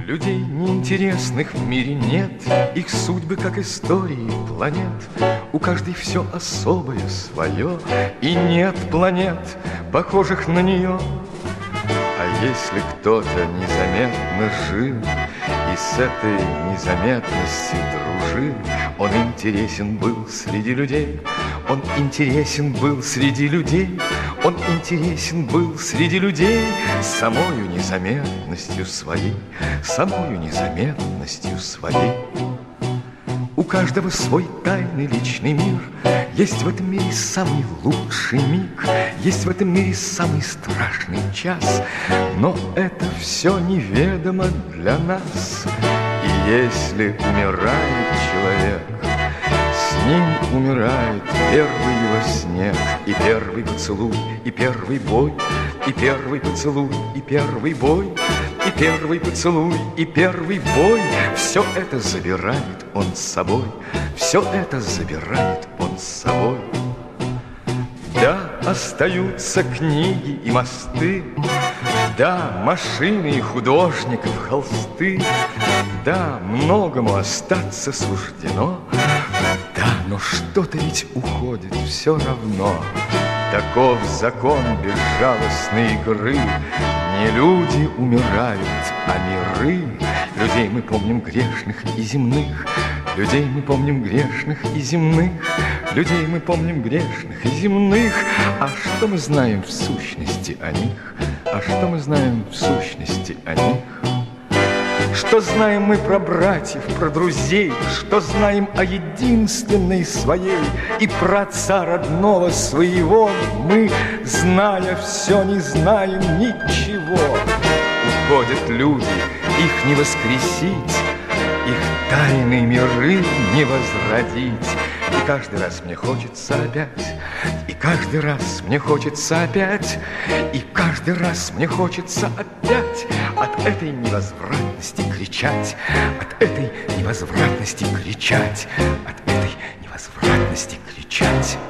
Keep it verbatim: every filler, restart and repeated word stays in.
Людей неинтересных в мире нет, их судьбы, как истории планет. У каждой все особое свое, и нет планет, похожих на нее. А если кто-то незаметно жил и с этой незаметностью дружил, он интересен был среди людей, он интересен был среди людей, он интересен был среди людей самою незаметностью своей, самою незаметностью своей. У каждого свой тайный личный мир, есть в этом мире самый лучший миг, есть в этом мире самый страшный час, но это все неведомо для нас. И если умирает человек, с ним умирает первый его снег, и первый поцелуй, и первый бой, и первый поцелуй, и первый бой, и первый поцелуй, и первый бой. Все это забирает он с собой, все это забирает он с собой. Да, остаются книги и мосты, да, машины и художников холсты, да, многому остаться суждено, да, но что-то ведь уходит все равно. Таков закон безжалостной игры. Не люди умирают, а миры. Людей мы помним грешных и земных, людей мы помним грешных и земных, людей мы помним грешных и земных. А что мы знаем в сущности о них? А что мы знаем в сущности о них? Что знаем мы про братьев, про друзей, что знаем о единственной своей, и про отца родного своего мы, зная все, не знаем ничего. Уходят люди, их не воскресить, их тайные миры не возродить. И каждый раз мне хочется опять, и каждый раз мне хочется опять, и каждый раз мне хочется опять от этой невозвратности кричать, от этой невозвратности кричать, от этой невозвратности кричать.